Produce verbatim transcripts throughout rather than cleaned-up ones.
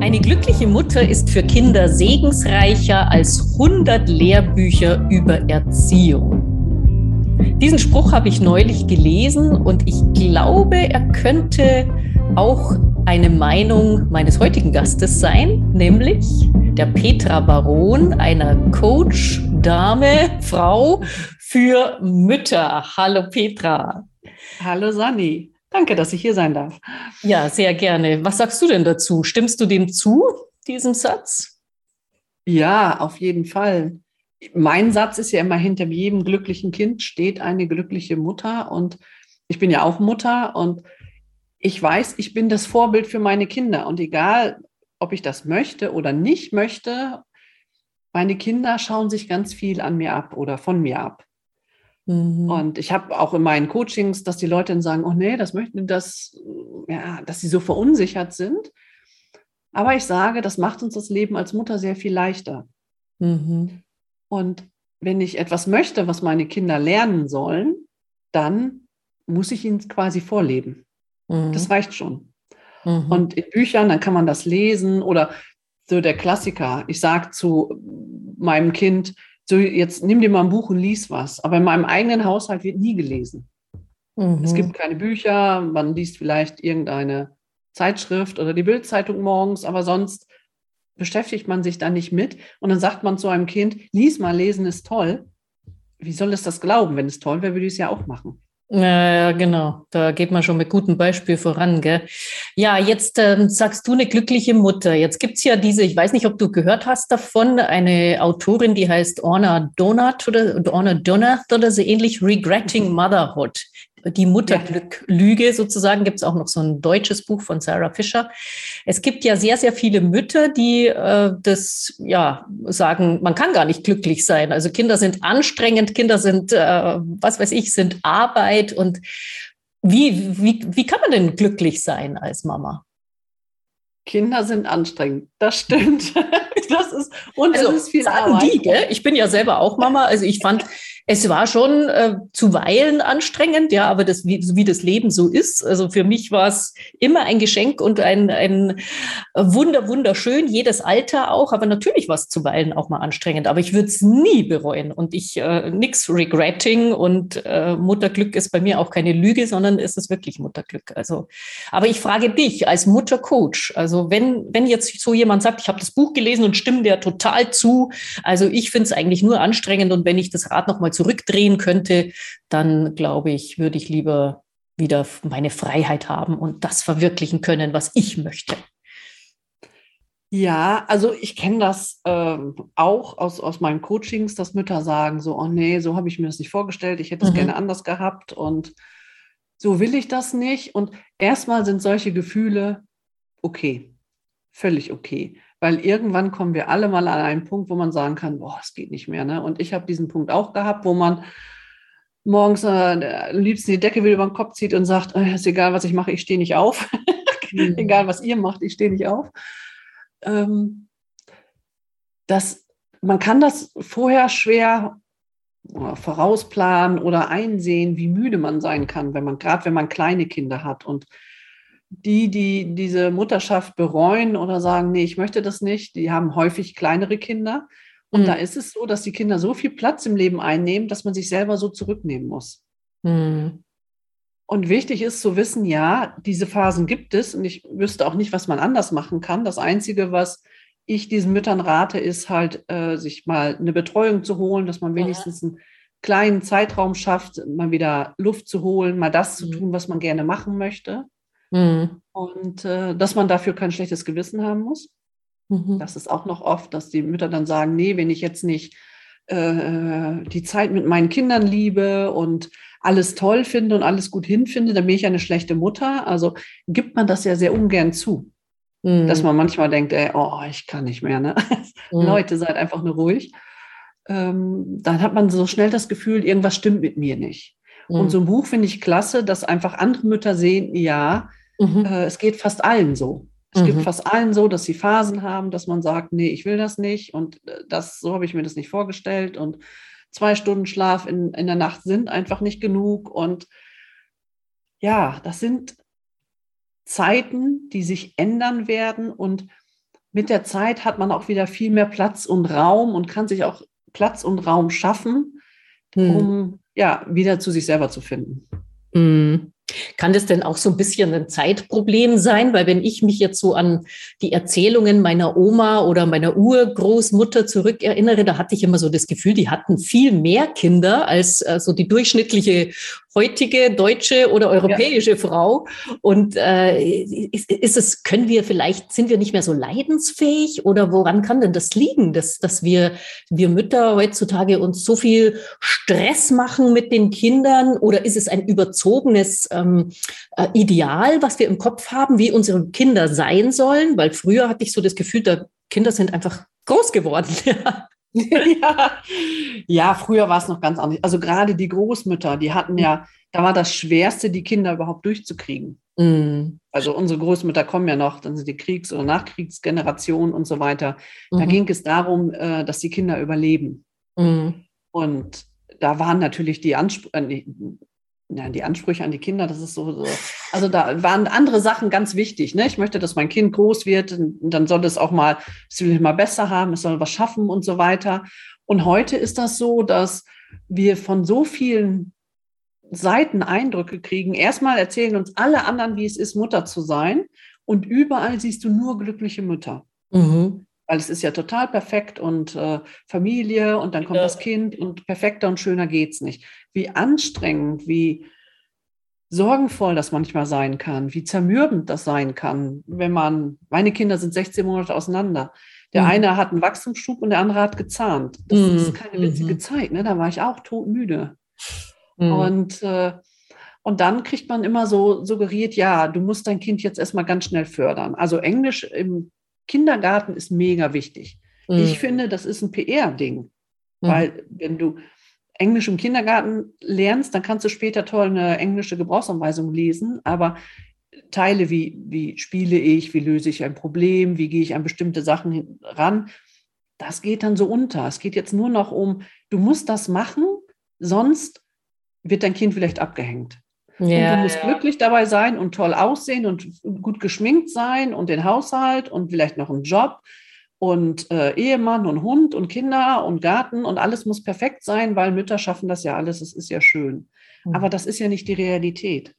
Eine glückliche Mutter ist für Kinder segensreicher als hundert Lehrbücher über Erziehung. Diesen Spruch habe ich neulich gelesen und ich glaube, er könnte auch eine Meinung meines heutigen Gastes sein, nämlich der Petra Baron, einer Coach, Dame, Frau für Mütter. Hallo Petra. Hallo Sanni. Danke, dass ich hier sein darf. Ja, sehr gerne. Was sagst du denn dazu? Stimmst du dem zu, diesem Satz? Ja, auf jeden Fall. Mein Satz ist ja immer, hinter jedem glücklichen Kind steht eine glückliche Mutter. Und ich bin ja auch Mutter und ich weiß, ich bin das Vorbild für meine Kinder. Und egal, ob ich das möchte oder nicht möchte, meine Kinder schauen sich ganz viel an mir ab oder von mir ab. Mhm. Und ich habe auch in meinen Coachings, dass die Leute dann sagen, oh nee, das möchten das, ja, dass sie so verunsichert sind. Aber ich sage, das macht uns das Leben als Mutter sehr viel leichter. Mhm. Und wenn ich etwas möchte, was meine Kinder lernen sollen, dann muss ich ihnen quasi vorleben. Mhm. Das reicht schon. Mhm. Und in Büchern, dann kann man das lesen oder so der Klassiker. Ich sage zu meinem Kind, so jetzt nimm dir mal ein Buch und lies was. Aber in meinem eigenen Haushalt wird nie gelesen. Mhm. Es gibt keine Bücher, man liest vielleicht irgendeine Zeitschrift oder die Bild-Zeitung morgens, aber sonst beschäftigt man sich da nicht mit. Und dann sagt man zu einem Kind, lies mal, lesen ist toll. Wie soll es das glauben? Wenn es toll wäre, würde ich es ja auch machen. Ja, genau. Da geht man schon mit gutem Beispiel voran, gell? Ja, jetzt ähm, sagst du eine glückliche Mutter. Jetzt gibt's ja diese, ich weiß nicht, ob du gehört hast davon, eine Autorin, die heißt Orna Donath oder Orna Donath oder so ähnlich, Regretting Motherhood. Die Mutterglück-Lüge ja. sozusagen, gibt es auch noch so ein deutsches Buch von Sarah Fischer. Es gibt ja sehr, sehr viele Mütter, die äh, das ja sagen, man kann gar nicht glücklich sein. Also Kinder sind anstrengend, Kinder sind, äh, was weiß ich, sind Arbeit. Und wie, wie, wie kann man denn glücklich sein als Mama? Kinder sind anstrengend, das stimmt. Das ist, und also, es ist viel sagen Arbeit. Die, gell? Ich bin ja selber auch Mama, also ich fand, es war schon äh, zuweilen anstrengend, ja, aber das, wie, wie das Leben so ist. Also für mich war es immer ein Geschenk und ein, ein Wunder, wunderschön, jedes Alter auch, aber natürlich war es zuweilen auch mal anstrengend, aber ich würde es nie bereuen und ich äh, nix regretting und äh, Mutterglück ist bei mir auch keine Lüge, sondern es ist wirklich Mutterglück. Also, aber ich frage dich als Muttercoach, also wenn, wenn jetzt so jemand sagt, ich habe das Buch gelesen und stimme dir total zu, also ich finde es eigentlich nur anstrengend und wenn ich das Rad nochmal zurückdrehen könnte, dann glaube ich, würde ich lieber wieder meine Freiheit haben und das verwirklichen können, was ich möchte. Ja, also ich kenne das ähm, auch aus, aus meinen Coachings, dass Mütter sagen so, oh nee, so habe ich mir das nicht vorgestellt, ich hätte es mhm. gerne anders gehabt und so will ich das nicht. Und erstmal sind solche Gefühle okay, völlig okay. Weil irgendwann kommen wir alle mal an einen Punkt, wo man sagen kann, boah, es geht nicht mehr. Ne? Und ich habe diesen Punkt auch gehabt, wo man morgens äh, am liebsten die Decke wieder über den Kopf zieht und sagt, äh, ist egal, was ich mache, ich stehe nicht auf. Mhm. Egal, was ihr macht, ich stehe nicht auf. Ähm, das, man kann das vorher schwer vorausplanen oder einsehen, wie müde man sein kann, wenn man, gerade wenn man kleine Kinder hat. Und die, die diese Mutterschaft bereuen oder sagen, nee, ich möchte das nicht, die haben häufig kleinere Kinder. Und mhm. da ist es so, dass die Kinder so viel Platz im Leben einnehmen, dass man sich selber so zurücknehmen muss. Mhm. Und wichtig ist zu wissen, ja, diese Phasen gibt es und ich wüsste auch nicht, was man anders machen kann. Das Einzige, was ich diesen Müttern rate, ist halt, äh, sich mal eine Betreuung zu holen, dass man wenigstens einen kleinen Zeitraum schafft, mal wieder Luft zu holen, mal das mhm. zu tun, was man gerne machen möchte. Mhm. Und äh, dass man dafür kein schlechtes Gewissen haben muss. Mhm. Das ist auch noch oft, dass die Mütter dann sagen, nee, wenn ich jetzt nicht äh, die Zeit mit meinen Kindern liebe und alles toll finde und alles gut hinfinde, dann bin ich eine schlechte Mutter. Also gibt man das ja sehr ungern zu. Mhm. Dass man manchmal denkt, ey, oh, ich kann nicht mehr. Ne? Mhm. Leute, seid einfach nur ruhig. Ähm, dann hat man so schnell das Gefühl, irgendwas stimmt mit mir nicht. Mhm. Und so ein Buch finde ich klasse, dass einfach andere Mütter sehen, ja, mhm. äh, es geht fast allen so. Es mhm. gibt fast allen so, dass sie Phasen haben, dass man sagt, nee, ich will das nicht und das, so habe ich mir das nicht vorgestellt und zwei Stunden Schlaf in, in der Nacht sind einfach nicht genug und ja, das sind Zeiten, die sich ändern werden und mit der Zeit hat man auch wieder viel mehr Platz und Raum und kann sich auch Platz und Raum schaffen, Hm. um ja wieder zu sich selber zu finden. Hm. Kann das denn auch so ein bisschen ein Zeitproblem sein? Weil wenn ich mich jetzt so an die Erzählungen meiner Oma oder meiner Urgroßmutter zurückerinnere, da hatte ich immer so das Gefühl, die hatten viel mehr Kinder als äh, so die durchschnittliche heutige deutsche oder europäische ja. Frau. Und äh, ist, ist es, können wir vielleicht, sind wir nicht mehr so leidensfähig oder woran kann denn das liegen, dass, dass wir, wir Mütter heutzutage uns so viel Stress machen mit den Kindern oder ist es ein überzogenes ähm, äh, Ideal, was wir im Kopf haben, wie unsere Kinder sein sollen? Weil früher hatte ich so das Gefühl, da Kinder sind einfach groß geworden. ja. ja, früher war es noch ganz anders. Also gerade die Großmütter, die hatten ja, da war das Schwerste, die Kinder überhaupt durchzukriegen. Mm. Also unsere Großmütter kommen ja noch, dann sind die Kriegs- oder Nachkriegsgeneration und so weiter. Da mhm. ging es darum, dass die Kinder überleben. Mm. Und da waren natürlich die Ansprüche, ja, die Ansprüche an die Kinder, das ist so, so, also da waren andere Sachen ganz wichtig. Ne? Ich möchte, dass mein Kind groß wird, und dann soll es auch mal, es will mal besser haben, es soll was schaffen und so weiter. Und heute ist das so, dass wir von so vielen Seiten Eindrücke kriegen. Erstmal erzählen uns alle anderen, wie es ist, Mutter zu sein. Und überall siehst du nur glückliche Mütter. Mhm. Weil es ist ja total perfekt und äh, Familie und dann kommt ja. das Kind und perfekter und schöner geht's nicht. Wie anstrengend, wie sorgenvoll das manchmal sein kann, wie zermürbend das sein kann, wenn man, meine Kinder sind sechzehn Monate auseinander. Der mhm. eine hat einen Wachstumsschub und der andere hat gezahnt. Das mhm. ist keine witzige mhm. Zeit, ne? Da war ich auch todmüde. Mhm. Und, äh, und dann kriegt man immer so suggeriert, ja, du musst dein Kind jetzt erstmal ganz schnell fördern. Also Englisch im Kindergarten ist mega wichtig. Mhm. Ich finde, das ist ein P R-Ding. Mhm. Weil wenn du Englisch im Kindergarten lernst, dann kannst du später toll eine englische Gebrauchsanweisung lesen, aber Teile wie, wie spiele ich, wie löse ich ein Problem, wie gehe ich an bestimmte Sachen ran, das geht dann so unter. Es geht jetzt nur noch um, du musst das machen, sonst wird dein Kind vielleicht abgehängt. Ja, und du musst ja. glücklich dabei sein und toll aussehen und gut geschminkt sein und den Haushalt und vielleicht noch einen Job und äh, Ehemann und Hund und Kinder und Garten und alles muss perfekt sein, weil Mütter schaffen das ja alles, es ist ja schön. Mhm. Aber das ist ja nicht die Realität.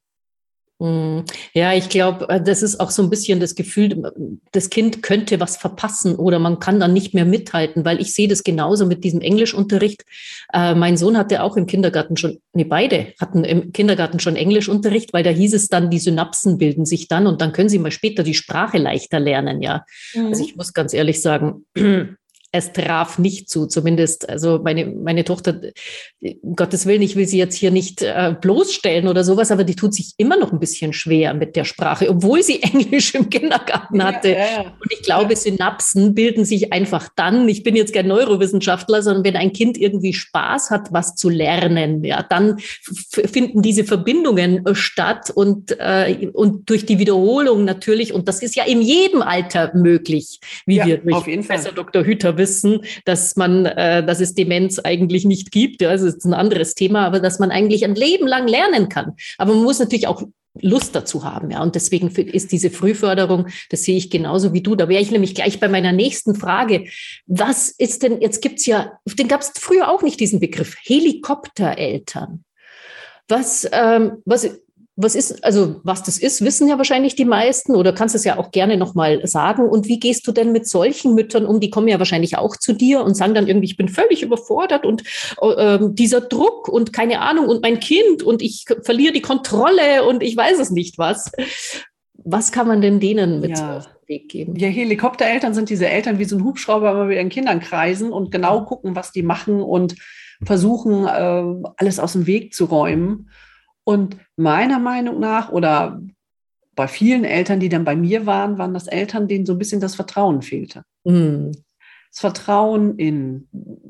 Ja, ich glaube, das ist auch so ein bisschen das Gefühl, das Kind könnte was verpassen oder man kann dann nicht mehr mithalten, weil ich sehe das genauso mit diesem Englischunterricht. Äh, mein Sohn hatte auch im Kindergarten schon, nee, beide hatten im Kindergarten schon Englischunterricht, weil da hieß es dann, die Synapsen bilden sich dann und dann können sie mal später die Sprache leichter lernen, ja. Mhm. Also ich muss ganz ehrlich sagen, es traf nicht zu, zumindest, also meine, meine Tochter, um Gottes Willen, ich will sie jetzt hier nicht äh, bloßstellen oder sowas, aber die tut sich immer noch ein bisschen schwer mit der Sprache, obwohl sie Englisch im Kindergarten hatte. Ja, ja, ja. Und ich glaube, Synapsen bilden sich einfach dann, ich bin jetzt kein Neurowissenschaftler, sondern wenn ein Kind irgendwie Spaß hat, was zu lernen, ja, dann f- finden diese Verbindungen äh, statt und, äh, und durch die Wiederholung natürlich, und das ist ja in jedem Alter möglich, wie ja, wir durch Professor Doktor Hüter wissen, dass man, äh, dass es Demenz eigentlich nicht gibt. Ja, das ist ein anderes Thema, aber dass man eigentlich ein Leben lang lernen kann. Aber man muss natürlich auch Lust dazu haben. Ja, und deswegen ist diese Frühförderung, das sehe ich genauso wie du. Da wäre ich nämlich gleich bei meiner nächsten Frage. Was ist denn, jetzt gibt's ja, den gab es früher auch nicht, diesen Begriff, Helikoptereltern. Was, ähm, was, Was ist, also was das ist, wissen ja wahrscheinlich die meisten oder kannst es ja auch gerne nochmal sagen. Und wie gehst du denn mit solchen Müttern um? Die kommen ja wahrscheinlich auch zu dir und sagen dann irgendwie, ich bin völlig überfordert und äh, dieser Druck und keine Ahnung und mein Kind und ich verliere die Kontrolle und ich weiß es nicht was. Was kann man denn denen mit ja. auf den Weg geben? Ja, Helikoptereltern sind diese Eltern wie so ein Hubschrauber immer mit ihren Kindern kreisen und genau gucken, was die machen und versuchen, äh, alles aus dem Weg zu räumen. Und meiner Meinung nach oder bei vielen Eltern, die dann bei mir waren, waren das Eltern, denen so ein bisschen das Vertrauen fehlte. Mhm. Das Vertrauen in,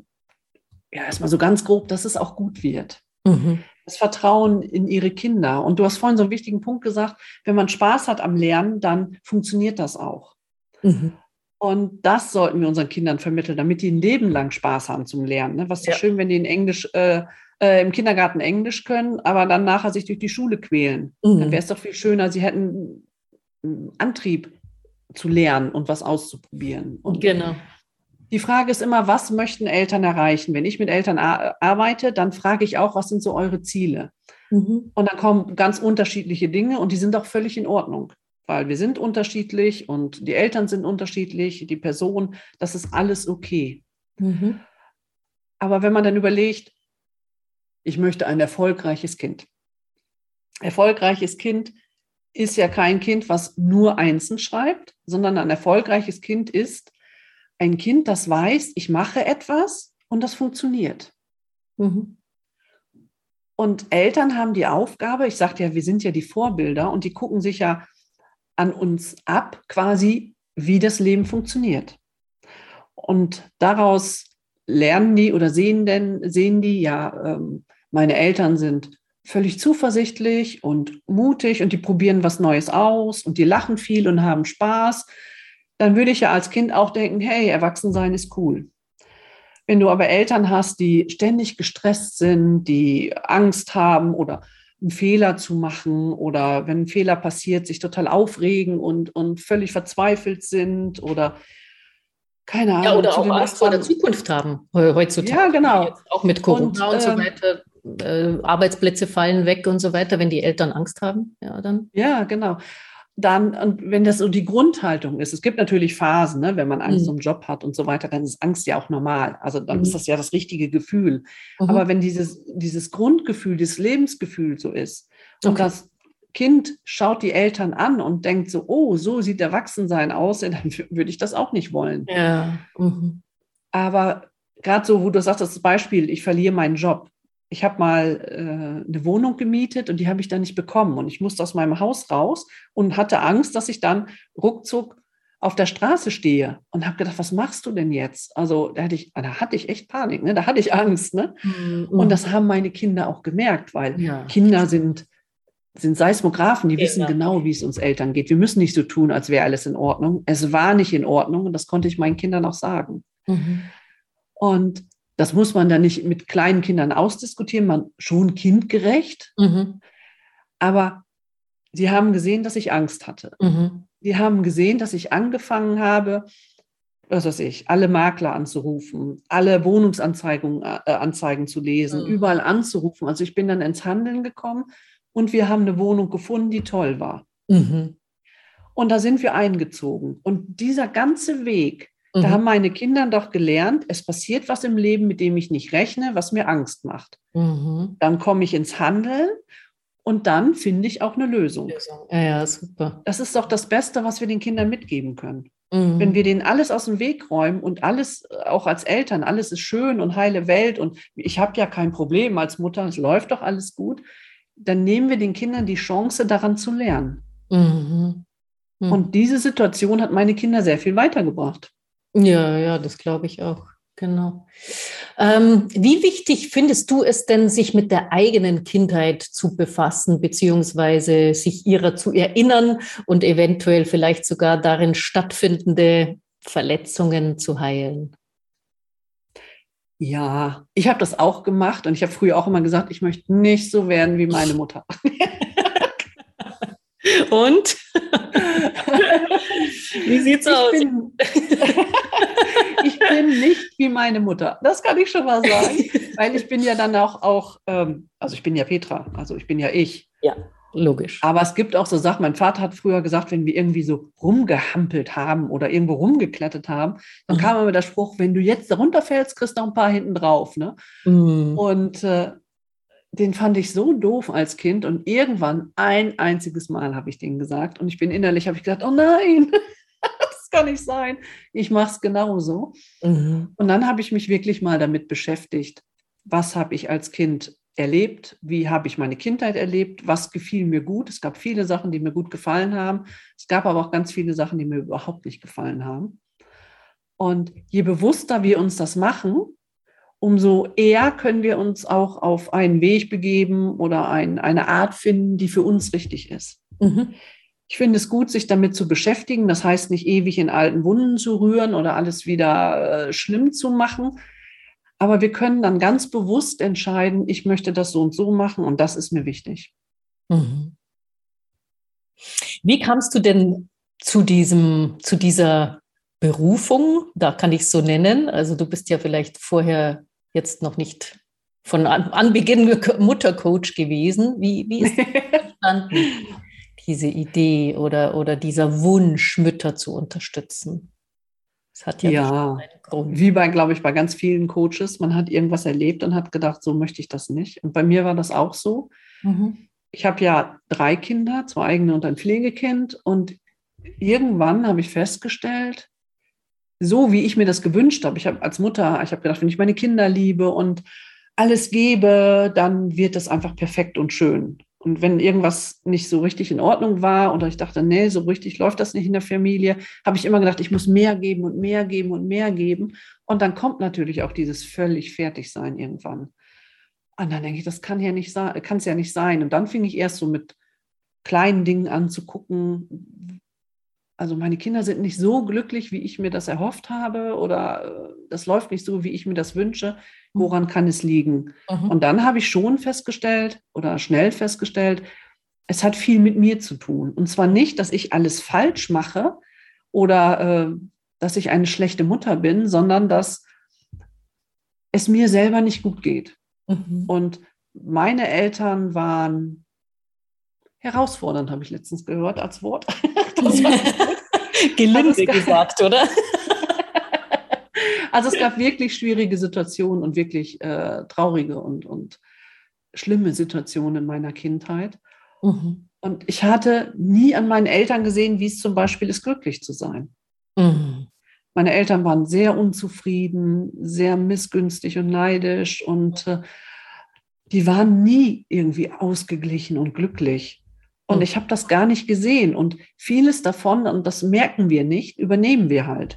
ja, erstmal so ganz grob, dass es auch gut wird. Mhm. Das Vertrauen in ihre Kinder. Und du hast vorhin so einen wichtigen Punkt gesagt, wenn man Spaß hat am Lernen, dann funktioniert das auch. Mhm. Und das sollten wir unseren Kindern vermitteln, damit die ein Leben lang Spaß haben zum Lernen. Ne? Was ist ja schön, wenn die in Englisch äh, äh, im Kindergarten Englisch können, aber dann nachher sich durch die Schule quälen. Mhm. Dann wäre es doch viel schöner, sie hätten einen Antrieb, zu lernen und was auszuprobieren. Und Genau. die Frage ist immer, was möchten Eltern erreichen? Wenn ich mit Eltern ar- arbeite, dann frage ich auch, was sind so eure Ziele? Mhm. Und dann kommen ganz unterschiedliche Dinge und die sind auch völlig in Ordnung, weil wir sind unterschiedlich und die Eltern sind unterschiedlich, die Person, das ist alles okay. Mhm. Aber wenn man dann überlegt, ich möchte ein erfolgreiches Kind. Erfolgreiches Kind ist ja kein Kind, was nur Einsen schreibt, sondern ein erfolgreiches Kind ist ein Kind, das weiß, ich mache etwas und das funktioniert. Mhm. Und Eltern haben die Aufgabe, ich sagte ja, wir sind ja die Vorbilder und die gucken sich ja an uns ab, quasi, wie das Leben funktioniert. Und daraus lernen die oder sehen denn, sehen die, ja, ähm, meine Eltern sind völlig zuversichtlich und mutig und die probieren was Neues aus und die lachen viel und haben Spaß. Dann würde ich ja als Kind auch denken, hey, Erwachsensein ist cool. Wenn du aber Eltern hast, die ständig gestresst sind, die Angst haben oder einen Fehler zu machen oder wenn ein Fehler passiert, sich total aufregen und, und völlig verzweifelt sind oder keine Ja, Ahnung, oder zu auch den Angst vor der Nachbarn. Zukunft haben he- heutzutage. Ja, genau. Jetzt auch mit Und Corona und so ähm, weiter. Äh, Arbeitsplätze fallen weg und so weiter, wenn die Eltern Angst haben. Ja, dann. ja, genau. Dann, und wenn das so die Grundhaltung ist, es gibt natürlich Phasen, ne, wenn man Angst Mhm. um den Job hat und so weiter, dann ist Angst ja auch normal. Also dann ist Mhm. das ja das richtige Gefühl. Aber Mhm. wenn dieses, dieses Grundgefühl, dieses Lebensgefühl so ist und Okay. das Kind schaut die Eltern an und denkt so, oh, so sieht Erwachsensein aus, dann würde ich das auch nicht wollen. Ja. Mhm. Aber gerade so, wo du sagst, das Beispiel, ich verliere meinen Job. Ich habe mal äh, eine Wohnung gemietet und die habe ich dann nicht bekommen. Und ich musste aus meinem Haus raus und hatte Angst, dass ich dann ruckzuck auf der Straße stehe und habe gedacht, was machst du denn jetzt? Also da hatte ich, da hatte ich echt Panik, ne? Da hatte ich Angst. Ne? Und Mhm. das haben meine Kinder auch gemerkt, weil Ja. Kinder sind, sind Seismographen, die wissen Genau. genau, wie es uns Eltern geht. Wir müssen nicht so tun, als wäre alles in Ordnung. Es war nicht in Ordnung und das konnte ich meinen Kindern auch sagen. Mhm. Und das muss man dann nicht mit kleinen Kindern ausdiskutieren, man schon kindgerecht, Mhm. aber sie haben gesehen, dass ich Angst hatte. Mhm. Sie haben gesehen, dass ich angefangen habe, was weiß ich, alle Makler anzurufen, alle Wohnungsanzeigen äh, Anzeigen zu lesen, Mhm. überall anzurufen. Also ich bin dann ins Handeln gekommen und wir haben eine Wohnung gefunden, die toll war. Mhm. Und da sind wir eingezogen. Und dieser ganze Weg, da Mhm. haben meine Kinder doch gelernt, es passiert was im Leben, mit dem ich nicht rechne, was mir Angst macht. Mhm. Dann komme ich ins Handeln und dann finde ich auch eine Lösung. Ja, ja, super. Das ist doch das Beste, was wir den Kindern mitgeben können. Wenn Mhm. wir denen alles aus dem Weg räumen und alles, auch als Eltern, alles ist schön und heile Welt und ich habe ja kein Problem als Mutter, es läuft doch alles gut, dann nehmen wir den Kindern die Chance, daran zu lernen. Mhm. Mhm. Und diese Situation hat meine Kinder sehr viel weitergebracht. Ja, ja, das glaube ich auch. Genau. Ähm, wie wichtig findest du es denn, sich mit der eigenen Kindheit zu befassen, beziehungsweise sich ihrer zu erinnern und eventuell vielleicht sogar darin stattfindende Verletzungen zu heilen? Ja, ich habe das auch gemacht und ich habe früher auch immer gesagt, ich möchte nicht so werden wie meine Mutter. Und? Wie sieht's Ich aus? bin, ich bin nicht wie meine Mutter. Das kann ich schon mal sagen, weil ich bin ja dann auch, auch ähm, also ich bin ja Petra, also ich bin ja ich. Ja, logisch. Aber es gibt auch so Sachen, mein Vater hat früher gesagt, wenn wir irgendwie so rumgehampelt haben oder irgendwo rumgeklettert haben, dann kam immer der Spruch, wenn du jetzt da runterfällst, kriegst du noch ein paar hinten drauf. Ne? Mhm. Und äh, den fand ich so doof als Kind und irgendwann ein einziges Mal habe ich den gesagt und ich bin innerlich, habe ich gesagt, oh nein, das kann nicht sein, ich mache es genauso. Mhm. Und dann habe ich mich wirklich mal damit beschäftigt, was habe ich als Kind erlebt, wie habe ich meine Kindheit erlebt, was gefiel mir gut. Es gab viele Sachen, die mir gut gefallen haben. Es gab aber auch ganz viele Sachen, die mir überhaupt nicht gefallen haben. Und je bewusster wir uns das machen, umso eher können wir uns auch auf einen Weg begeben oder ein, eine Art finden, die für uns richtig ist. Mhm. Ich finde es gut, sich damit zu beschäftigen. Das heißt, nicht ewig in alten Wunden zu rühren oder alles wieder äh, schlimm zu machen. Aber wir können dann ganz bewusst entscheiden, ich möchte das so und so machen und das ist mir wichtig. Mhm. Wie kamst du denn zu diesem, zu dieser Berufung, da kann ich es so nennen. Also du bist ja vielleicht vorher jetzt noch nicht von an, Anbeginn Muttercoach gewesen. Wie, wie ist das entstanden, diese Idee oder, oder dieser Wunsch, Mütter zu unterstützen? Das hat ja, ja einen Grund. Wie bei, glaube ich, bei ganz vielen Coaches. Man hat irgendwas erlebt und hat gedacht, so möchte ich das nicht. Und bei mir war das auch so. Mhm. Ich habe ja drei Kinder, zwei eigene und ein Pflegekind. Und irgendwann habe ich festgestellt, so wie ich mir das gewünscht habe, ich habe als Mutter, ich habe gedacht, wenn ich meine Kinder liebe und alles gebe, dann wird das einfach perfekt und schön. Und wenn irgendwas nicht so richtig in Ordnung war oder ich dachte, nee, so richtig läuft das nicht in der Familie, habe ich immer gedacht, ich muss mehr geben und mehr geben und mehr geben. Und dann kommt natürlich auch dieses völlig Fertigsein irgendwann. Und dann denke ich, das kann ja nicht sein, kann es ja nicht sein. Und dann fing ich erst so mit kleinen Dingen an zu gucken. Also meine Kinder sind nicht so glücklich, wie ich mir das erhofft habe, oder das läuft nicht so, wie ich mir das wünsche. Woran kann es liegen? Mhm. Und dann habe ich schon festgestellt oder schnell festgestellt, es hat viel mit mir zu tun. Und zwar nicht, dass ich alles falsch mache oder äh, dass ich eine schlechte Mutter bin, sondern dass es mir selber nicht gut geht. Mhm. Und meine Eltern waren herausfordernd, habe ich letztens gehört als Wort. Das war gelinde gesagt, oder? Also es gab wirklich schwierige Situationen und wirklich äh, traurige und, und schlimme Situationen in meiner Kindheit. Mhm. Und ich hatte nie an meinen Eltern gesehen, wie es zum Beispiel ist, glücklich zu sein. Mhm. Meine Eltern waren sehr unzufrieden, sehr missgünstig und neidisch und äh, die waren nie irgendwie ausgeglichen und glücklich. Und ich habe das gar nicht gesehen. Und vieles davon, und das merken wir nicht, übernehmen wir halt.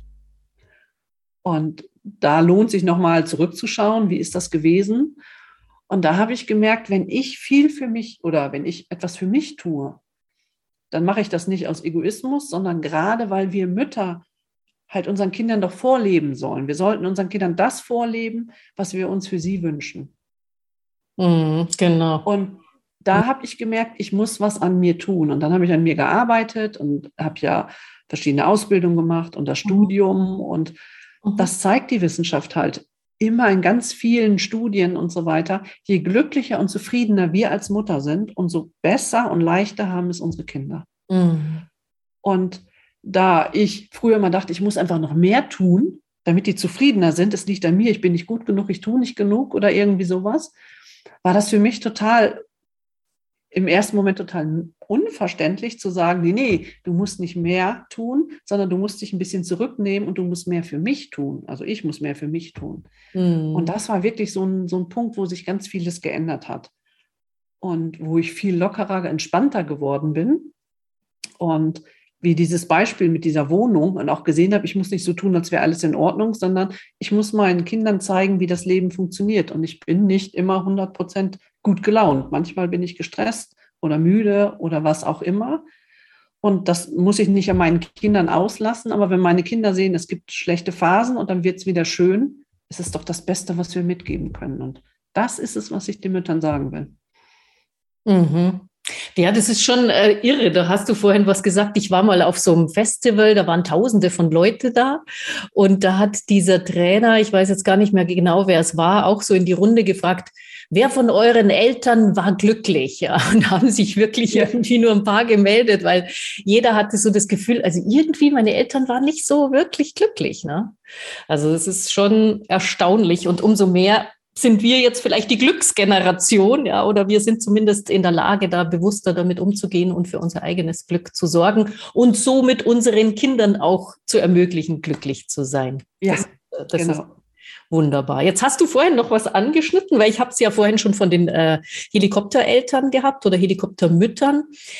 Und da lohnt sich nochmal zurückzuschauen, wie ist das gewesen? Und da habe ich gemerkt, wenn ich viel für mich oder wenn ich etwas für mich tue, dann mache ich das nicht aus Egoismus, sondern gerade, weil wir Mütter halt unseren Kindern doch vorleben sollen. Wir sollten unseren Kindern das vorleben, was wir uns für sie wünschen. Mhm, genau. Und da habe ich gemerkt, ich muss was an mir tun. Und dann habe ich an mir gearbeitet und habe ja verschiedene Ausbildungen gemacht und das Studium. Und mhm. das zeigt die Wissenschaft halt immer in ganz vielen Studien und so weiter. Je glücklicher und zufriedener wir als Mutter sind, umso besser und leichter haben es unsere Kinder. Mhm. Und da ich früher mal dachte, ich muss einfach noch mehr tun, damit die zufriedener sind, es liegt an mir, ich bin nicht gut genug, ich tue nicht genug oder irgendwie sowas, war das für mich total im ersten Moment total unverständlich zu sagen, nee, nee, du musst nicht mehr tun, sondern du musst dich ein bisschen zurücknehmen und du musst mehr für mich tun. Also ich muss mehr für mich tun. Mhm. Und das war wirklich so ein, so ein Punkt, wo sich ganz vieles geändert hat. Und wo ich viel lockerer, entspannter geworden bin. Und wie dieses Beispiel mit dieser Wohnung und auch gesehen habe, ich muss nicht so tun, als wäre alles in Ordnung, sondern ich muss meinen Kindern zeigen, wie das Leben funktioniert. Und ich bin nicht immer hundert Prozent gut gelaunt. Manchmal bin ich gestresst oder müde oder was auch immer. Und das muss ich nicht an meinen Kindern auslassen. Aber wenn meine Kinder sehen, es gibt schlechte Phasen und dann wird es wieder schön, ist es doch das Beste, was wir mitgeben können. Und das ist es, was ich den Müttern sagen will. Mhm. Ja, das ist schon äh, irre. Da hast du vorhin was gesagt. Ich war mal auf so einem Festival, da waren Tausende von Leute da. Und da hat dieser Trainer, ich weiß jetzt gar nicht mehr genau, wer es war, auch so in die Runde gefragt, wer von euren Eltern war glücklich? Ja, und haben sich wirklich irgendwie nur ein paar gemeldet, weil jeder hatte so das Gefühl, also irgendwie meine Eltern waren nicht so wirklich glücklich. Ne? Also es ist schon erstaunlich und umso mehr sind wir jetzt vielleicht die Glücksgeneration, ja, oder wir sind zumindest in der Lage, da bewusster damit umzugehen und für unser eigenes Glück zu sorgen und somit unseren Kindern auch zu ermöglichen, glücklich zu sein. Ja, das, das genau. ist wunderbar. Jetzt hast du vorhin noch was angeschnitten, weil ich habe es ja vorhin schon von den äh, Helikoptereltern gehabt oder Helikoptermüttern.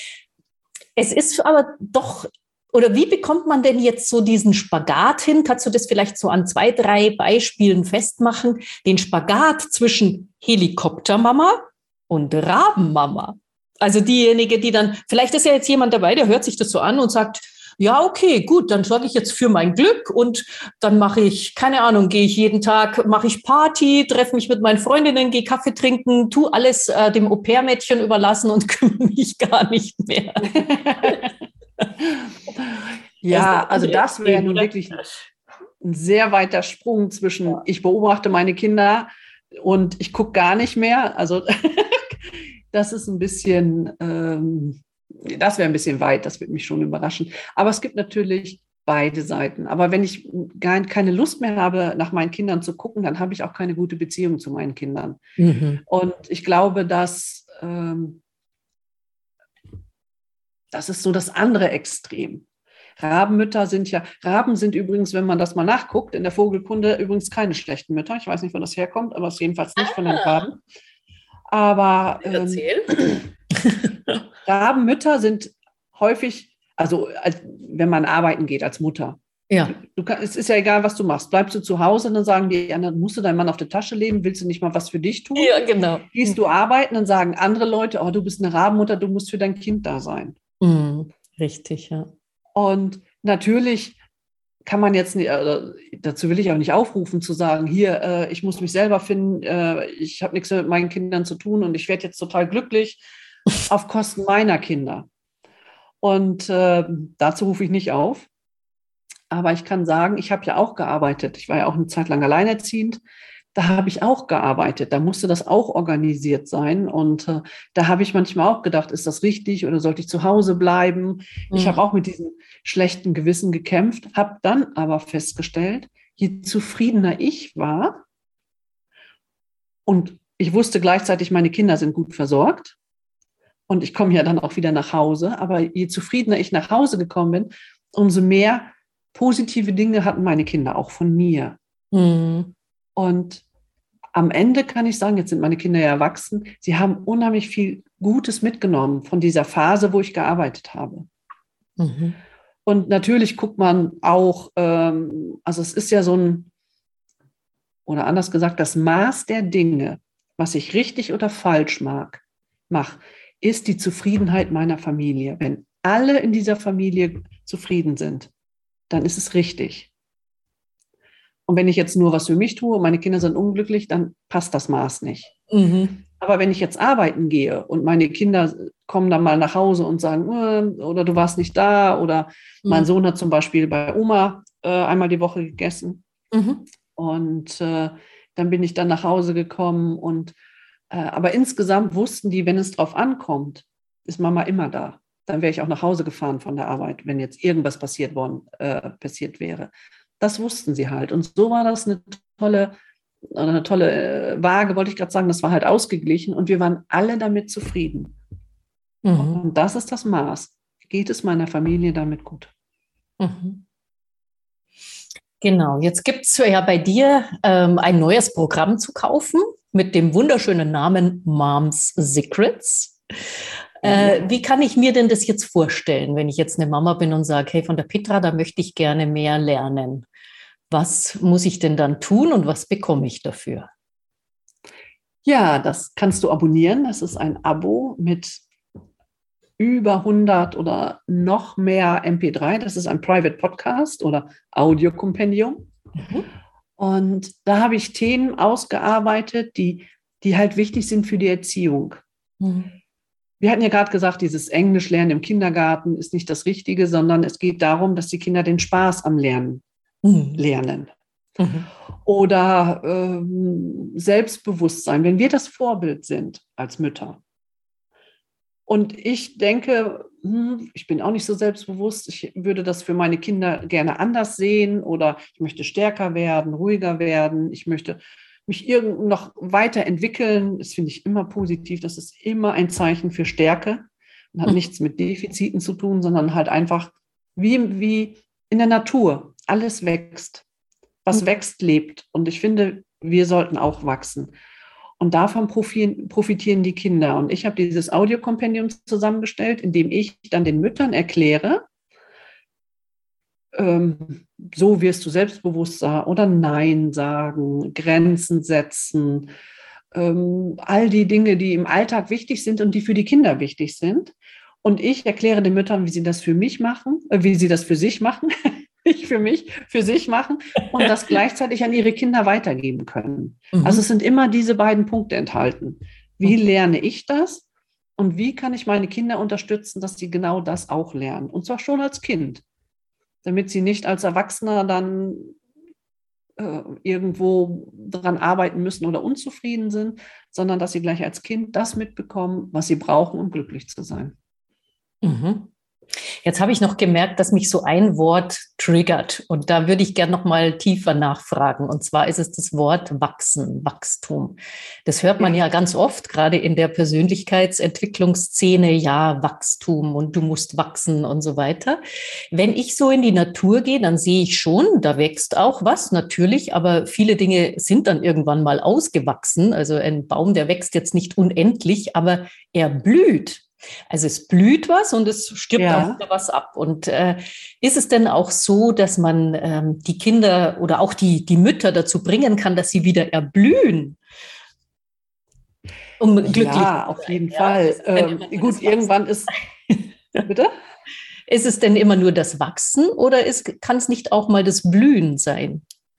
Es ist aber doch, oder wie bekommt man denn jetzt so diesen Spagat hin? Kannst du das vielleicht so an zwei, drei Beispielen festmachen? Den Spagat zwischen Helikoptermama und Rabenmama. Also diejenige, die dann, vielleicht ist ja jetzt jemand dabei, der hört sich das so an und sagt, ja, okay, gut, dann sorge ich jetzt für mein Glück und dann mache ich, keine Ahnung, gehe ich jeden Tag, mache ich Party, treffe mich mit meinen Freundinnen, gehe Kaffee trinken, tu alles äh, dem Au-pair-Mädchen überlassen und kümmere mich gar nicht mehr. Ja, also das wäre nun wirklich ein sehr weiter Sprung zwischen, ja. Ich beobachte meine Kinder und ich gucke gar nicht mehr. Also das ist ein bisschen, ähm, das wäre ein bisschen weit, das würde mich schon überraschen. Aber es gibt natürlich beide Seiten. Aber wenn ich gar keine Lust mehr habe, nach meinen Kindern zu gucken, dann habe ich auch keine gute Beziehung zu meinen Kindern. Mhm. Und ich glaube, dass ähm, das ist so das andere Extrem. Rabenmütter sind ja, Raben sind übrigens, wenn man das mal nachguckt, in der Vogelkunde übrigens keine schlechten Mütter. Ich weiß nicht, wo das herkommt, aber es ist jedenfalls nicht ah. von den Raben. Aber ähm, Rabenmütter sind häufig, also als, wenn man arbeiten geht als Mutter. Ja. Du kann, es ist ja egal, was du machst. Bleibst du zu Hause, dann sagen die anderen, musst du deinen Mann auf der Tasche leben, willst du nicht mal was für dich tun? Ja, genau. Gehst du arbeiten, dann sagen andere Leute, oh, du bist eine Rabenmutter, du musst für dein Kind da sein. Mhm. Richtig, ja. Und natürlich kann man jetzt nicht, äh, dazu will ich auch nicht aufrufen, zu sagen, hier, äh, ich muss mich selber finden, äh, ich habe nichts mit meinen Kindern zu tun und ich werde jetzt total glücklich auf Kosten meiner Kinder. Und äh, dazu rufe ich nicht auf. Aber ich kann sagen, ich habe ja auch gearbeitet. Ich war ja auch eine Zeit lang alleinerziehend. Da habe ich auch gearbeitet. Da musste das auch organisiert sein. Und äh, da habe ich manchmal auch gedacht, ist das richtig oder sollte ich zu Hause bleiben? Mhm. Ich habe auch mit diesem schlechten Gewissen gekämpft, habe dann aber festgestellt, je zufriedener ich war und ich wusste gleichzeitig, meine Kinder sind gut versorgt und ich komme ja dann auch wieder nach Hause, aber je zufriedener ich nach Hause gekommen bin, umso mehr positive Dinge hatten meine Kinder auch von mir. Mhm. Und am Ende kann ich sagen, jetzt sind meine Kinder ja erwachsen, sie haben unheimlich viel Gutes mitgenommen von dieser Phase, wo ich gearbeitet habe. Mhm. Und natürlich guckt man auch, ähm, also es ist ja so ein, oder anders gesagt, das Maß der Dinge, was ich richtig oder falsch mag, mache, ist die Zufriedenheit meiner Familie. Wenn alle in dieser Familie zufrieden sind, dann ist es richtig. Und wenn ich jetzt nur was für mich tue und meine Kinder sind unglücklich, dann passt das Maß nicht. Mhm. Aber wenn ich jetzt arbeiten gehe und meine Kinder kommen dann mal nach Hause und sagen, äh, oder du warst nicht da, oder mhm. mein Sohn hat zum Beispiel bei Oma äh, einmal die Woche gegessen. Mhm. Und äh, dann bin ich dann nach Hause gekommen. Und, äh, aber insgesamt wussten die, wenn es drauf ankommt, ist Mama immer da. Dann wäre ich auch nach Hause gefahren von der Arbeit, wenn jetzt irgendwas passiert worden, äh, passiert wäre. Das wussten sie halt. Und so war das eine tolle, eine tolle Waage, wollte ich gerade sagen. Das war halt ausgeglichen und wir waren alle damit zufrieden. Mhm. Und das ist das Maß. Geht es meiner Familie damit gut? Mhm. Genau, jetzt gibt es ja bei dir ähm, ein neues Programm zu kaufen mit dem wunderschönen Namen Mom's Secrets. Äh, ja. Wie kann ich mir denn das jetzt vorstellen, wenn ich jetzt eine Mama bin und sage, hey, von der Petra, da möchte ich gerne mehr lernen. Was muss ich denn dann tun und was bekomme ich dafür? Ja, das kannst du abonnieren. Das ist ein Abo mit über hundert oder noch mehr M P drei. Das ist ein Private Podcast oder Audio-Kompendium. Mhm. Und da habe ich Themen ausgearbeitet, die, die halt wichtig sind für die Erziehung. Mhm. Wir hatten ja gerade gesagt, dieses Englisch lernen im Kindergarten ist nicht das Richtige, sondern es geht darum, dass die Kinder den Spaß am Lernen mhm. lernen. Mhm. Oder ähm, Selbstbewusstsein, wenn wir das Vorbild sind als Mütter. Und ich denke, hm, ich bin auch nicht so selbstbewusst, ich würde das für meine Kinder gerne anders sehen oder ich möchte stärker werden, ruhiger werden, ich möchte mich irgend noch weiterentwickeln. Das finde ich immer positiv, das ist immer ein Zeichen für Stärke und hat mhm. nichts mit Defiziten zu tun, sondern halt einfach wie, wie in der Natur, alles wächst. Was mhm. wächst, lebt. Und ich finde, wir sollten auch wachsen. Und davon profitieren die Kinder. Und ich habe dieses Audiokompendium zusammengestellt, in dem ich dann den Müttern erkläre, ähm, so wirst du selbstbewusster oder Nein sagen, Grenzen setzen, ähm, all die Dinge, die im Alltag wichtig sind und die für die Kinder wichtig sind. Und ich erkläre den Müttern, wie sie das für mich machen, äh, wie sie das für sich machen, nicht für mich, für sich machen und das gleichzeitig an ihre Kinder weitergeben können. Mhm. Also es sind immer diese beiden Punkte enthalten. Wie lerne ich das und wie kann ich meine Kinder unterstützen, dass sie genau das auch lernen? Und zwar schon als Kind. damit sie nicht als Erwachsener dann äh, irgendwo dran arbeiten müssen oder unzufrieden sind, sondern dass sie gleich als Kind das mitbekommen, was sie brauchen, um glücklich zu sein. Mhm. Jetzt habe ich noch gemerkt, dass mich so ein Wort triggert und da würde ich gerne noch mal tiefer nachfragen. Und zwar ist es das Wort Wachsen, Wachstum. Das hört man ja ganz oft, gerade in der Persönlichkeitsentwicklungsszene, ja, Wachstum und du musst wachsen und so weiter. Wenn ich so in die Natur gehe, dann sehe ich schon, da wächst auch was, natürlich, aber viele Dinge sind dann irgendwann mal ausgewachsen. Also ein Baum, der wächst jetzt nicht unendlich, aber er blüht. Also es blüht was und es stirbt Ja. auch wieder was ab. Und äh, ist es denn auch so, dass man ähm, die Kinder oder auch die, die Mütter dazu bringen kann, dass sie wieder erblühen? Um glücklich Ja, zu auf sein, jeden ja? Fall. Ist es denn immer Ähm, nur gut, das irgendwann ist, bitte? Ist es denn immer nur das Wachsen oder ist, kann es nicht auch mal das Blühen sein?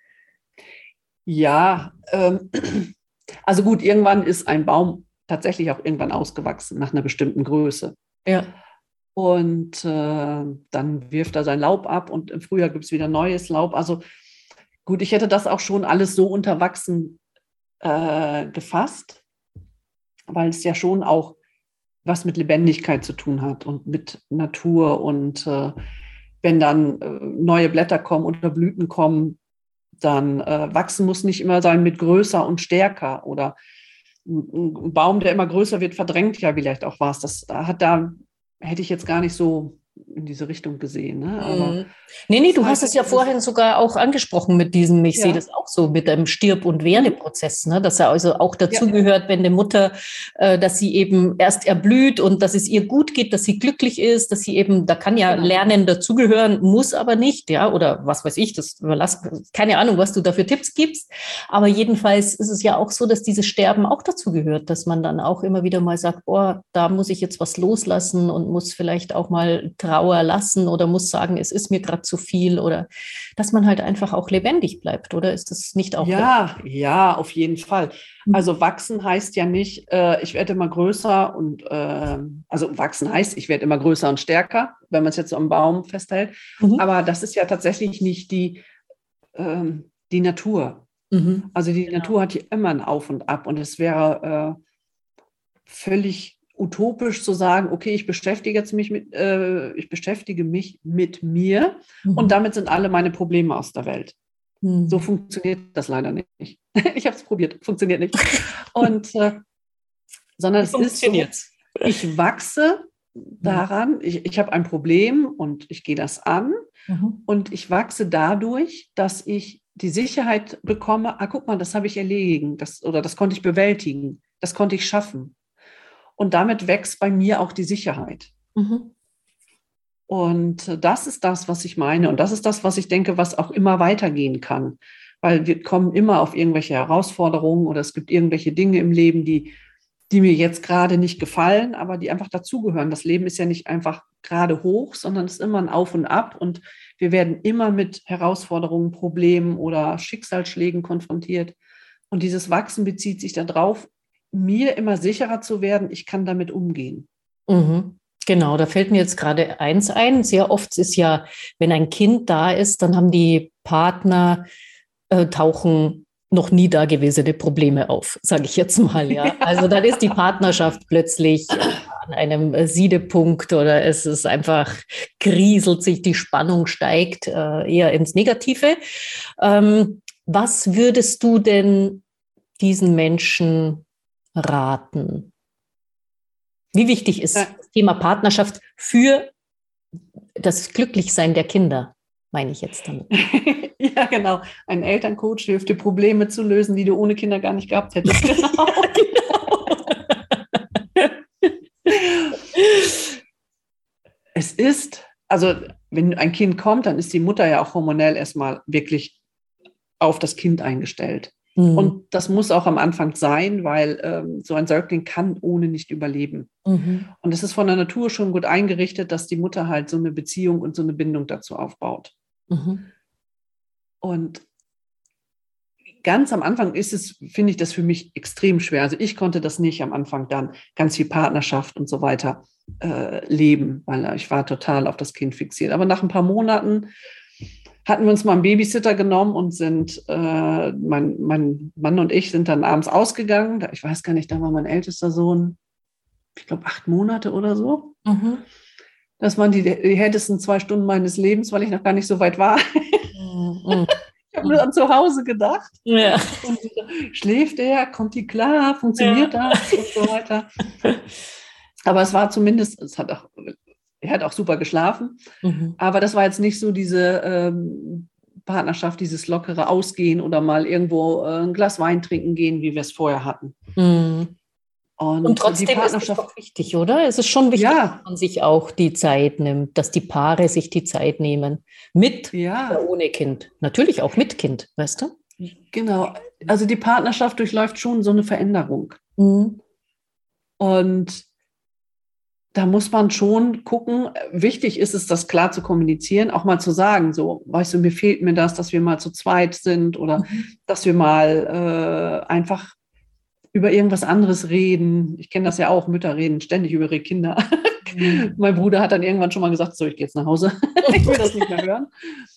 Ja, ähm, also gut, irgendwann ist ein Baum tatsächlich auch irgendwann ausgewachsen nach einer bestimmten Größe. Ja. Und äh, dann wirft er sein Laub ab und im Frühjahr gibt es wieder neues Laub. Also gut, ich hätte das auch schon alles so unter Wachsen äh, gefasst, weil es ja schon auch was mit Lebendigkeit zu tun hat und mit Natur. Und äh, wenn dann äh, neue Blätter kommen oder Blüten kommen, dann äh, wachsen muss nicht immer sein mit größer und stärker oder ein Baum, der immer größer wird, verdrängt ja vielleicht auch was. Das hat da, hätte ich jetzt gar nicht so in diese Richtung gesehen. Ne? Aber Mhm. Nee, nee, es ist du halt hast es ja dieses, vorhin sogar auch angesprochen mit diesem, ich sehe ja, das auch so, mit dem Stirb- und mhm. Werdeprozess, ne? Dass er also auch Ja, dazugehört, wenn eine Mutter, äh, dass sie eben erst erblüht und dass es ihr gut geht, dass sie glücklich ist, dass sie eben, da kann ja genau. Lernen dazugehören, muss aber nicht, ja, oder was weiß ich, das überlass, keine Ahnung, was du da für Tipps gibst, aber jedenfalls ist es ja auch so, dass dieses Sterben auch dazugehört, dass man dann auch immer wieder mal sagt, boah, da muss ich jetzt was loslassen und muss vielleicht auch mal Trauer lassen oder muss sagen, es ist mir gerade zu viel oder dass man halt einfach auch lebendig bleibt, oder ist das nicht auch der? Ja, ja, auf jeden Fall. Also wachsen heißt ja nicht, äh, ich werde immer größer und äh, also wachsen heißt, ich werde immer größer und stärker, wenn man es jetzt so am Baum festhält. Mhm. Aber das ist ja tatsächlich nicht die, ähm, die Natur. Mhm. Also die Genau. Natur hat hier immer ein Auf und Ab und es wäre äh, völlig utopisch zu sagen, okay, ich beschäftige jetzt mich mit, äh, ich beschäftige mich mit mir Mhm. und damit sind alle meine Probleme aus der Welt. Mhm. So funktioniert das leider nicht. Ich habe es probiert, funktioniert nicht. Und äh, sondern Wie es ist so, funktioniert's? ich wachse daran, ich, ich habe ein Problem und ich gehe das an Mhm. und ich wachse dadurch, dass ich die Sicherheit bekomme, ah, guck mal, das habe ich erledigen, das, oder das konnte ich bewältigen, das konnte ich schaffen. Und damit wächst bei mir auch die Sicherheit. Mhm. Und das ist das, was ich meine. Und das ist das, was ich denke, was auch immer weitergehen kann. Weil wir kommen immer auf irgendwelche Herausforderungen oder es gibt irgendwelche Dinge im Leben, die, die mir jetzt gerade nicht gefallen, aber die einfach dazugehören. Das Leben ist ja nicht einfach gerade hoch, sondern es ist immer ein Auf und Ab. Und wir werden immer mit Herausforderungen, Problemen oder Schicksalsschlägen konfrontiert. Und dieses Wachsen bezieht sich darauf, mir immer sicherer zu werden, ich kann damit umgehen. Mhm. Genau, da fällt mir jetzt gerade eins ein. Sehr oft ist ja, wenn ein Kind da ist, dann haben die Partner, äh, tauchen noch nie dagewesene Probleme auf, sage ich jetzt mal, ja. Also dann ist die Partnerschaft plötzlich äh, an einem äh, Siedepunkt oder es ist einfach, kriselt sich, die Spannung steigt äh, eher ins Negative. Ähm, was würdest du denn diesen Menschen raten? Wie wichtig ist das Thema Partnerschaft für das Glücklichsein der Kinder, meine ich jetzt damit? Ja, genau. Ein Elterncoach hilft dir, Probleme zu lösen, die du ohne Kinder gar nicht gehabt hättest. Genau. Es ist, also wenn ein Kind kommt, dann ist die Mutter ja auch hormonell erstmal wirklich auf das Kind eingestellt. Mhm. Und das muss auch am Anfang sein, weil ähm, so ein Säugling kann ohne nicht überleben. Mhm. Und es ist von der Natur schon gut eingerichtet, dass die Mutter halt so eine Beziehung und so eine Bindung dazu aufbaut. Mhm. Und ganz am Anfang ist es, finde ich das für mich extrem schwer. Also ich konnte das nicht am Anfang dann, ganz viel Partnerschaft und so weiter. äh, leben, weil ich war total auf das Kind fixiert. Aber nach ein paar Monaten hatten wir uns mal einen Babysitter genommen und sind, äh, mein, mein Mann und ich sind dann abends ausgegangen. Ich weiß gar nicht, da war mein ältester Sohn, ich glaube, acht Monate oder so. Mhm. Das waren die, die härtesten zwei Stunden meines Lebens, weil ich noch gar nicht so weit war. Mhm. Ich habe nur an zu Hause gedacht. Ja. Und schläft er? Kommt die klar? Funktioniert Ja. das? Und so weiter. Aber es war zumindest, es hat auch, er hat auch super geschlafen. Mhm. Aber das war jetzt nicht so diese ähm, Partnerschaft, dieses lockere Ausgehen oder mal irgendwo äh, ein Glas Wein trinken gehen, wie wir es vorher hatten. Mhm. Und, Und die trotzdem ist es Partnerschaft, doch wichtig, oder? Es ist schon wichtig, ja, dass man sich auch die Zeit nimmt, dass die Paare sich die Zeit nehmen. Mit ja, oder ohne Kind. Natürlich auch mit Kind, weißt du? genau. Also die Partnerschaft durchläuft schon so eine Veränderung. Mhm. Und da muss man schon gucken, wichtig ist es, das klar zu kommunizieren, auch mal zu sagen, so, weißt du, mir fehlt mir das, dass wir mal zu zweit sind oder Mhm. dass wir mal äh, einfach über irgendwas anderes reden. Ich kenne das ja auch, Mütter reden ständig über ihre Kinder. Mhm. Mein Bruder hat dann irgendwann schon mal gesagt, so, ich gehe jetzt nach Hause, ich will das nicht mehr hören.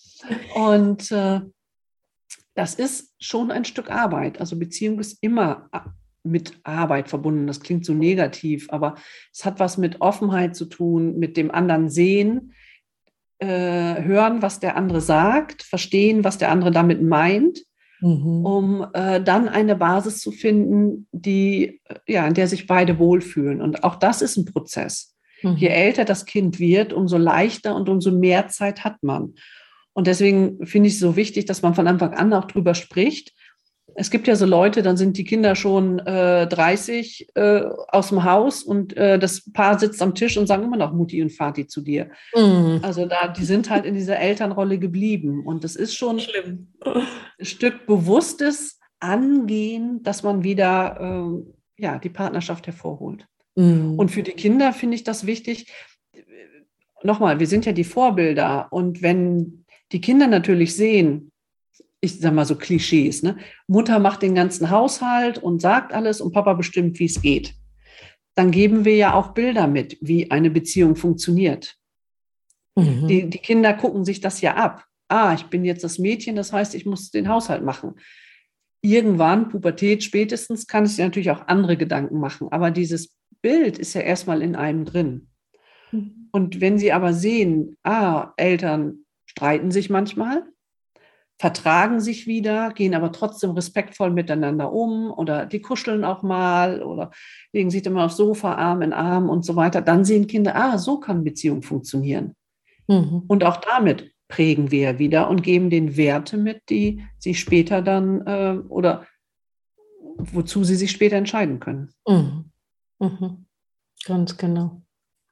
Und äh, das ist schon ein Stück Arbeit. Also Beziehung ist immer mit Arbeit verbunden. Das klingt so negativ, aber es hat was mit Offenheit zu tun, mit dem anderen sehen, äh, hören, was der andere sagt, verstehen, was der andere damit meint, Mhm. um äh, dann eine Basis zu finden, die, ja, in der sich beide wohlfühlen. Und auch das ist ein Prozess. Mhm. Je älter das Kind wird, umso leichter und umso mehr Zeit hat man. Und deswegen finde ich es so wichtig, dass man von Anfang an auch drüber spricht. Es gibt ja so Leute, dann sind die Kinder schon äh, dreißig äh, aus dem Haus und äh, das Paar sitzt am Tisch und sagen immer noch Mutti und Vati zu dir. Mhm. Also da, die sind halt in dieser Elternrolle geblieben. Und das ist schon Schlimm. ein Stück bewusstes Angehen, dass man wieder äh, ja, die Partnerschaft hervorholt. Mhm. Und für die Kinder finde ich das wichtig. Nochmal, wir sind ja die Vorbilder. Und wenn die Kinder natürlich sehen, ich sag mal so Klischees, ne? Mutter macht den ganzen Haushalt und sagt alles und Papa bestimmt, wie es geht. Dann geben wir ja auch Bilder mit, wie eine Beziehung funktioniert. Mhm. Die, die Kinder gucken sich das ja ab. Ah, ich bin jetzt das Mädchen, das heißt, ich muss den Haushalt machen. Irgendwann, Pubertät spätestens, kann es ja natürlich auch andere Gedanken machen. Aber dieses Bild ist ja erstmal in einem drin. Mhm. Und wenn sie aber sehen, ah, Eltern streiten sich manchmal, vertragen sich wieder, gehen aber trotzdem respektvoll miteinander um oder die kuscheln auch mal oder legen sich immer aufs Sofa, Arm in Arm und so weiter, dann sehen Kinder, ah, so kann Beziehung funktionieren. Mhm. Und auch damit prägen wir wieder und geben den Werte mit, die sie später dann äh, oder wozu sie sich später entscheiden können. Mhm. Mhm. Ganz genau.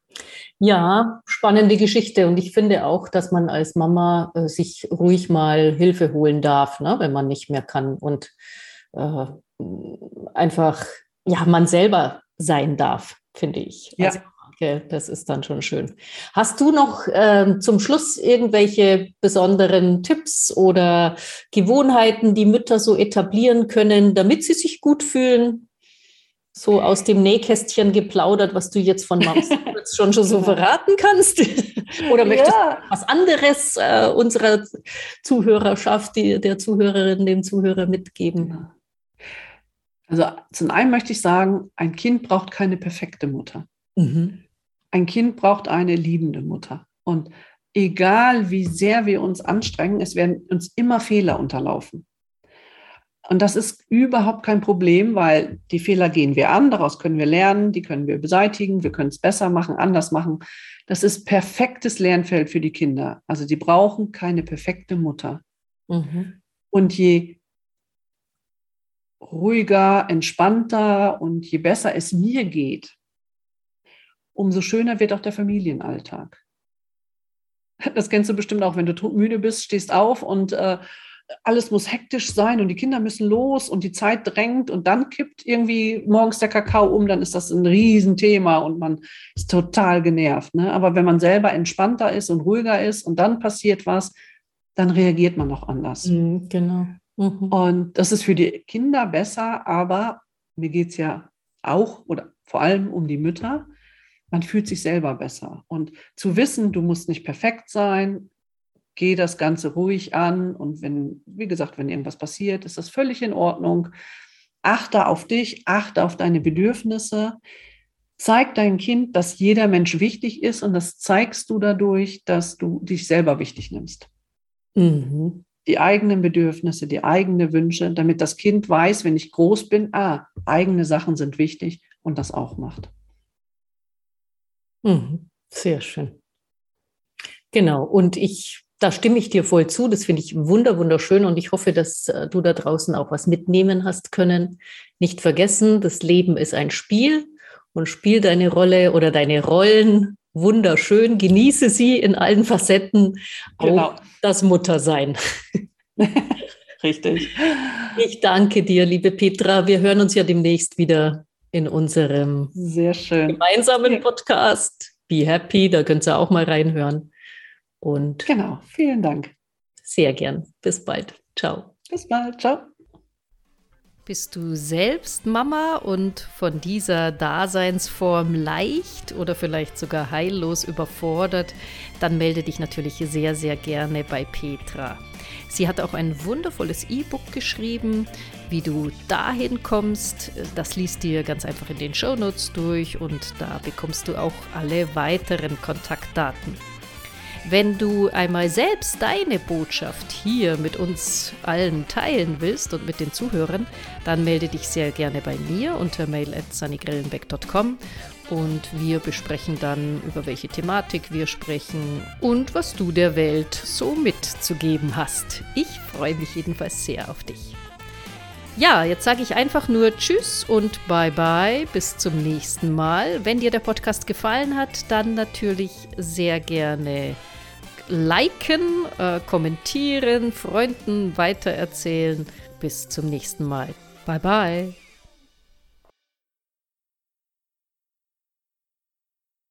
Ja, spannende Geschichte. Und ich finde auch, dass man als Mama äh, sich ruhig mal Hilfe holen darf, ne, wenn man nicht mehr kann. Und äh, einfach, ja, man selber sein darf, finde ich. Ja. Also, okay, das ist dann schon schön. Hast du noch äh, zum Schluss irgendwelche besonderen Tipps oder Gewohnheiten, die Mütter so etablieren können, damit sie sich gut fühlen? So aus dem Nähkästchen geplaudert, was du jetzt von Moms schon, schon so verraten kannst? Oder möchtest Ja. du was anderes äh, unserer Zuhörerschaft, die, der Zuhörerin, dem Zuhörer mitgeben? Also zum einen möchte ich sagen, ein Kind braucht keine perfekte Mutter. Mhm. Ein Kind braucht eine liebende Mutter. Und egal wie sehr wir uns anstrengen, es werden uns immer Fehler unterlaufen. Und das ist überhaupt kein Problem, weil die Fehler gehen wir an, daraus können wir lernen, die können wir beseitigen, wir können es besser machen, anders machen. Das ist perfektes Lernfeld für die Kinder. Also die brauchen keine perfekte Mutter. Mhm. Und je ruhiger, entspannter und je besser es mir geht, umso schöner wird auch der Familienalltag. Das kennst du bestimmt auch, wenn du müde bist, stehst auf und äh, alles muss hektisch sein und die Kinder müssen los und die Zeit drängt und dann kippt irgendwie morgens der Kakao um, dann ist das ein Riesenthema und man ist total genervt. Ne? Aber wenn man selber entspannter ist und ruhiger ist und dann passiert was, dann reagiert man auch anders. Mhm, genau. Mhm. Und das ist für die Kinder besser, aber mir geht es ja auch oder vor allem um die Mütter. man fühlt sich selber besser. Und zu wissen, du musst nicht perfekt sein, geh das Ganze ruhig an. Und wenn, wie gesagt, wenn irgendwas passiert, ist das völlig in Ordnung. Achte auf dich, achte auf deine Bedürfnisse. Zeig deinem Kind, dass jeder Mensch wichtig ist, und das zeigst du dadurch, dass du dich selber wichtig nimmst. Mhm. Die eigenen Bedürfnisse, die eigenen Wünsche, damit das Kind weiß, wenn ich groß bin, ah, eigene Sachen sind wichtig und das auch macht. Mhm. Sehr schön. Genau, und ich, da stimme ich dir voll zu, das finde ich wunder, wunderschön, und ich hoffe, dass äh, du da draußen auch was mitnehmen hast können. Nicht vergessen, das Leben ist ein Spiel, und spiel deine Rolle oder deine Rollen wunderschön, genieße sie in allen Facetten, Genau. auch das Muttersein. Richtig. Ich danke dir, liebe Petra. Wir hören uns ja demnächst wieder in unserem Sehr schön. gemeinsamen Podcast. Be Happy, da könnt ihr auch mal reinhören. Und genau, vielen Dank. Sehr gern. Bis bald. Ciao. Bis bald. Ciao. Bist du selbst Mama und von dieser Daseinsform leicht oder vielleicht sogar heillos überfordert, dann melde dich natürlich sehr, sehr gerne bei Petra. Sie hat auch ein wundervolles E-Book geschrieben, wie du dahin kommst. Das liest dir ganz einfach in den Shownotes durch, und da bekommst du auch alle weiteren Kontaktdaten. Wenn du einmal selbst deine Botschaft hier mit uns allen teilen willst und mit den Zuhörern, dann melde dich sehr gerne bei mir unter mail at sunnygrillenbeck punkt com, und wir besprechen dann, über welche Thematik wir sprechen und was du der Welt so mitzugeben hast. Ich freue mich jedenfalls sehr auf dich. Ja, jetzt sage ich einfach nur Tschüss und Bye-bye, bis zum nächsten Mal. Wenn dir der Podcast gefallen hat, dann natürlich sehr gerne liken, äh, kommentieren, Freunden weitererzählen. Bis zum nächsten Mal. Bye-bye.